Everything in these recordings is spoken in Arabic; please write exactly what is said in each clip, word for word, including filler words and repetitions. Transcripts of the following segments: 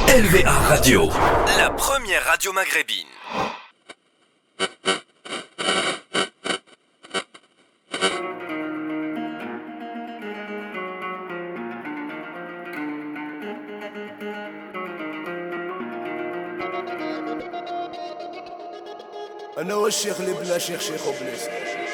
L V A Radio, la première radio maghrébine. انا والشيخ اللي بلا شيخ شيخ وبليس.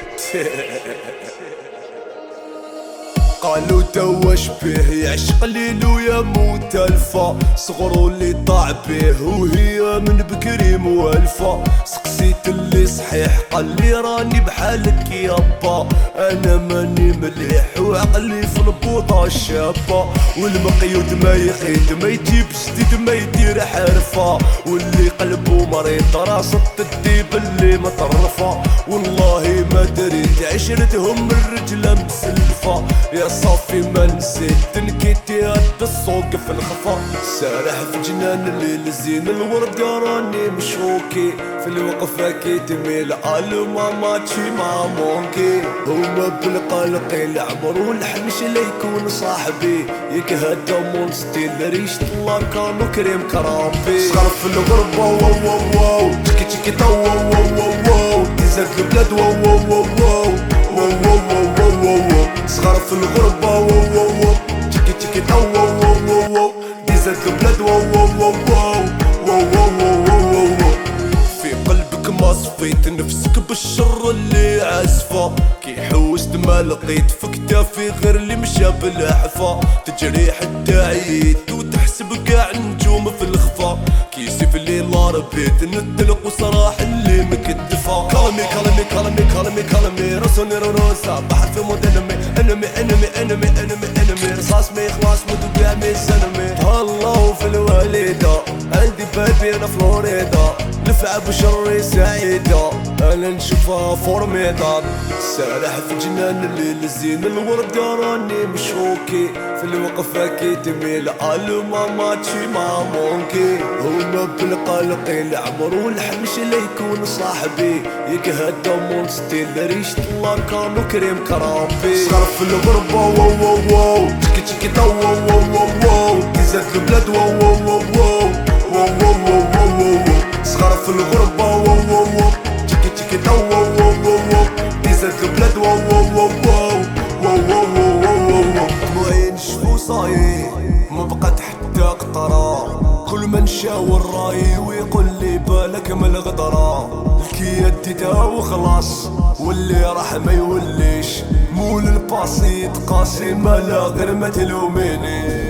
قالوا توا شبيه يعشق ليل ويموت الفا، صغرو اللي طاع بيه وهي من بكري موالفة. سقسيت اللي صحيح قال لي راني بحالك يابا، انا ماني مليح وعقلي في البوطة الشابة. والمقيود ما يخيد ما يجيب جديد ما يدير حرفة، واللي قلبه مريض راسه الديب اللي مطرفة. والله ما دريت عشرتهم الرجلة مسلفة، يا صافي ما نسيت تنكيتي هاد السوق في الخفا. سارح في جنان الليل زين الورد راني مشوكي، في الوقفة كي تميل عالما ماتشي مع مونكي. هما بالقلق العمر والحنش لا يكون صاحبي، يكهد مونستيل ريشة الله كانوا كريم كرامبي. صغر في الغربة واو واو واو، تشكي تشكي طو واو واو واو، تزاد البلاد واو واو واو واو واو واو واو واو. صغار في الغربة واو واو واو، تشكي تشكي طو واو واو واو واو، تزاد البلاد واو واو واو واو واو واو واو واو. في قلبك ما صفيت نفسك بالشر اللي عزفة، كي حوست ما لقيت في كتافي غير اللي مشى بالحفا. تجري حتى عييت وتحسب قاع نجوم في الخفا، كي سيف الليل ربيت نتلق وصراح اللي مكتفا. كلمي كلمي كلمي كلمي كلمي رسوني روسا، بحر في مود انمي انمي انمي انمي انمي انمي. رصاص ما يخلص مدوبيع من سنمي. الله في الوالدة عندي بابي انا فلوريدا، نفع بشري سعيدة انا نشوفها فورميدال. سارح في جنان الليل زين الورد راني مشوكي، في الوقفة كي تميل عالما ماتشي مع مونكي. هما بالقلق العمر والحنش لا يكون صاحبي، يكهد مونستيل ريشة الله كانوا كريم كرامبي. صغر في الغربة واو واو واو، تشكي تشكي طو واو واو واو واو، تزاد البلاد واو واو واو واو واو واو واو واو. صغار في الغربة واو واو واو، تشكي تشكي طو واو واو واو واو، تزاد البلاد واو واو واو واو واو واو واو واو. طموعي نشفو صايي ما بقات حتى قطرة، كل ما نشاور راي ويقول لي بالك من الغدرة. الكي اديتها وخلاص واللي راح ما يوليش، مول الباسي يتقاسي ما لا غير ما تلوميني.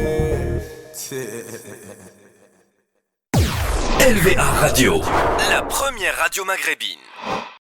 L V A Radio, la première radio maghrébine.